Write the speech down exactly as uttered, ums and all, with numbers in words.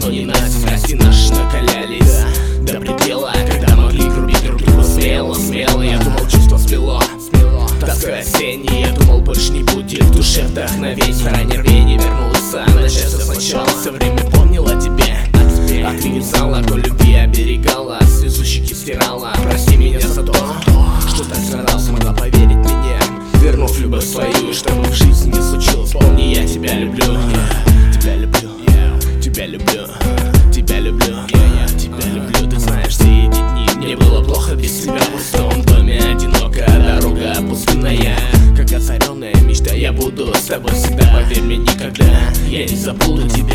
но не нас. Страсти наши накалялись до предела, когда могли грубить друг друга смело, смело. Я думал, чувство смело, тоска осенняя. Я думал, больше не будет в душе вдохновений. Ранее рвение вернулся, начаться сначала. Все время помнил о тебе, а ты не знала, кто любви оберегала, слезу щеки стирала. Прости меня за то, что так сразу смогла поверить мне, вернув любовь свою, чтобы в жизни не случилось. Помни, я тебя люблю, тебя люблю, тебя люблю, тебя люблю, тебя люблю. Ты знаешь, все эти дни мне было плохо без тебя. В пустом доме одинокая дорога пустынная, как озаренная мечта. Я буду с тобой всегда, поверь мне, никогда я не забуду тебя.